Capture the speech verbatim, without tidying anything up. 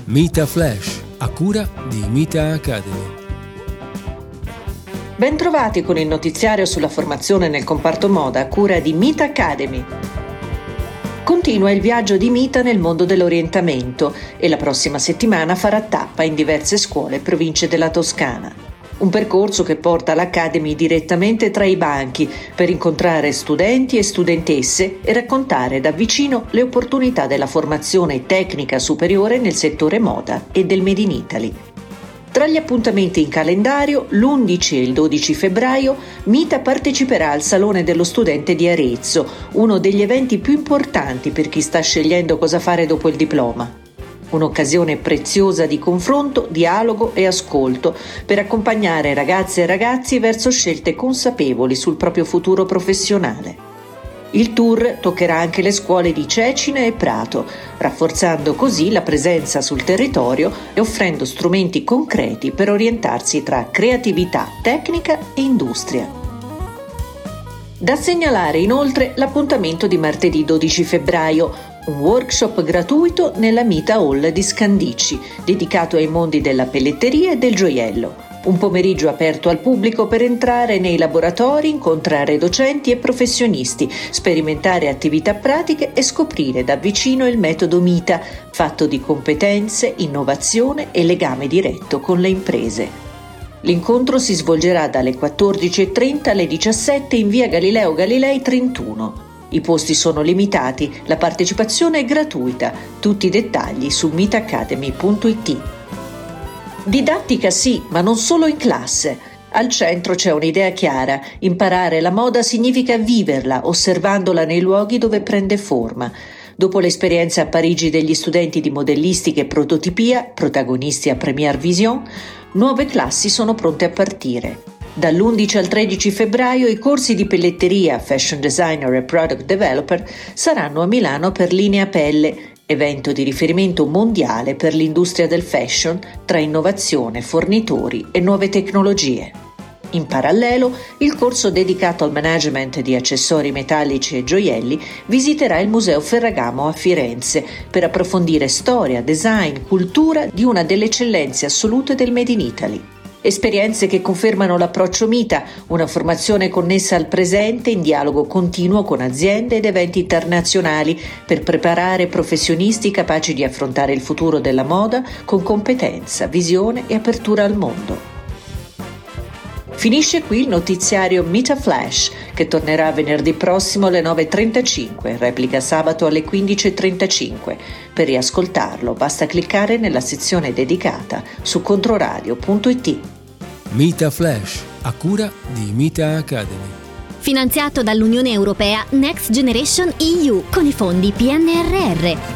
Mita Flash, a cura di Mita Academy. Bentrovati con il notiziario sulla formazione nel comparto moda a cura di Mita Academy. Continua il viaggio di Mita nel mondo dell'orientamento e la prossima settimana farà tappa in diverse scuole e province della Toscana. Un percorso che porta l'Academy direttamente tra i banchi per incontrare studenti e studentesse e raccontare da vicino le opportunità della formazione tecnica superiore nel settore moda e del Made in Italy. Tra gli appuntamenti in calendario, l'undici e il dodici febbraio, Mita parteciperà al Salone dello Studente di Arezzo, uno degli eventi più importanti per chi sta scegliendo cosa fare dopo il diploma. Un'occasione preziosa di confronto, dialogo e ascolto per accompagnare ragazze e ragazzi verso scelte consapevoli sul proprio futuro professionale. Il tour toccherà anche le scuole di Cecina e Prato, rafforzando così la presenza sul territorio e offrendo strumenti concreti per orientarsi tra creatività, tecnica e industria. Da segnalare inoltre l'appuntamento di martedì dodici febbraio, un workshop gratuito nella Mita Hall di Scandicci, dedicato ai mondi della pelletteria e del gioiello. Un pomeriggio aperto al pubblico per entrare nei laboratori, incontrare docenti e professionisti, sperimentare attività pratiche e scoprire da vicino il metodo Mita, fatto di competenze, innovazione e legame diretto con le imprese. L'incontro si svolgerà dalle quattordici e trenta alle diciassette in via Galileo Galilei trentuno. I posti sono limitati, la partecipazione è gratuita. Tutti i dettagli su mita academy punto it. Didattica sì, ma non solo in classe. Al centro c'è un'idea chiara: imparare la moda significa viverla, osservandola nei luoghi dove prende forma. Dopo l'esperienza a Parigi degli studenti di modellistica e prototipia, protagonisti a Premiere Vision, nuove classi sono pronte a partire. Dall'undici al tredici febbraio i corsi di pelletteria, fashion designer e product developer saranno a Milano per Linea Pelle, evento di riferimento mondiale per l'industria del fashion tra innovazione, fornitori e nuove tecnologie. In parallelo, il corso dedicato al management di accessori metallici e gioielli visiterà il Museo Ferragamo a Firenze per approfondire storia, design, cultura di una delle eccellenze assolute del Made in Italy. Esperienze che confermano l'approccio Mita, una formazione connessa al presente in dialogo continuo con aziende ed eventi internazionali per preparare professionisti capaci di affrontare il futuro della moda con competenza, visione e apertura al mondo. Finisce qui il notiziario Mita Flash, che tornerà venerdì prossimo alle nove e trentacinque, replica sabato alle quindici e trentacinque. Per riascoltarlo basta cliccare nella sezione dedicata su controradio punto it. Mita Flash, a cura di Mita Academy. Finanziato dall'Unione Europea Next Generation E U con i fondi P N R R.